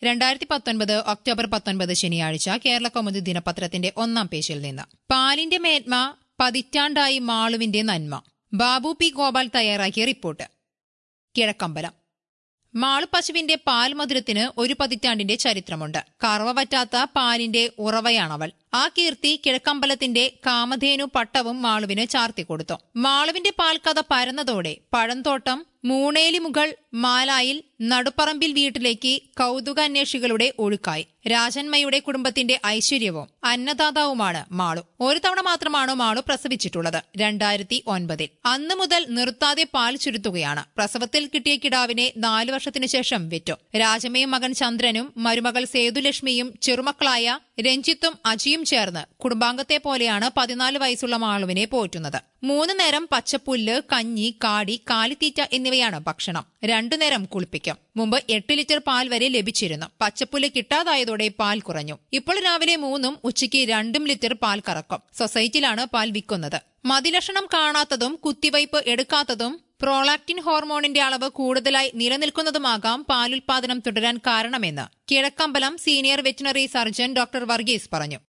2019 October 19 ശനിയാഴ്ച കേരളകൗമുദി ദിനപത്രത്തിന്റെ ഒന്നാം പേജിൽ നിന്ന്. പാലിന്റെ മേന്മ പതിറ്റാണ്ടായി മാളുവിന്റെ നന്മ. ബാബു പി ഗോപാൽ തയ്യാറാക്കിയ റിപ്പോർട്ട്. കിഴക്കമ്പലം. മാളു പശുവിന്റെ പാൽ മധുരത്തിന് ഒരു പതിറ്റാണ്ടിന്റെ ചരിത്രമുണ്ട്. കറവ പറ്റാത്ത പാലിന്റെ ഉറവയാണവൾ. ആ കീർത്തി കിഴക്കമ്പലത്തിന്റെ കാമധേനു പട്ടവും മാളുവിന് ചാർത്തിക്കൊടുത്തു. മാളുവിന്റെ പാൽക്കഥ പരന്നതോടെ പഴംതോട്ടം, മൂണേലിമുകൾ, മാലായിൽ, നടുപ്പറമ്പിൽ വീട്ടിലേക്ക് കൗതുകാന്വേഷികളുടെ ഒഴുക്കായി. രാജന്മയുടെ കുടുംബത്തിന്റെ ഐശ്വര്യവും അന്നദാതാവുമാണ് മാളു. ഒരു തവണ മാത്രമാണ് മാളു പ്രസവിച്ചിട്ടുള്ളത്, 2009. അന്നു മുതൽ നിർത്താതെ പാൽ ചുരുത്തുകയാണ്. പ്രസവത്തിൽ കിട്ടിയ കിടാവിനെ 4 വർഷത്തിനു ശേഷം വിറ്റു. രാജമ്മയും മകൻ ചന്ദ്രനും മരുമകൾ സേതുലക്ഷ്മിയും ചെറുമക്കളായ രഞ്ജിത്തും അജിയും ചേർന്ന് കുടുംബാംഗത്തെ പോലെയാണ് 14 വയസ്സുള്ള മാളുവിനെ പോറ്റുന്നത്. 3 നേരം പച്ചപ്പുല്ല്, കഞ്ഞി, കാടി, കാലിത്തീറ്റ എന്നിവയാണ് ഭക്ഷണം. 2 നേരം കുളിപ്പിക്കും. മുമ്പ് 8 ലിറ്റർ പാൽ വരെ ലഭിച്ചിരുന്നു. പച്ചപ്പുല്ല് കിട്ടാതായതോടെ പാൽ കുറഞ്ഞു. ഇപ്പോൾ രാവിലെ 3ഉം ഉച്ചയ്ക്ക് 2 ലിറ്റർ പാൽ കറക്കും. സൊസൈറ്റിയിലാണ് പാൽ വിൽക്കുന്നത്. മതിലക്ഷണം കാണാത്തതും കുത്തിവയ്പ് എടുക്കാത്തതും പ്രോലാക്റ്റിൻ ഹോർമോണിന്റെ അളവ് കൂടുതലായി നിലനിൽക്കുന്നതുമാകാം പാലുൽപാദനം തുടരാൻ കാരണമെന്ന് Kizhakkambalam senior veterinary surgeon doctor Varghese പറഞ്ഞു.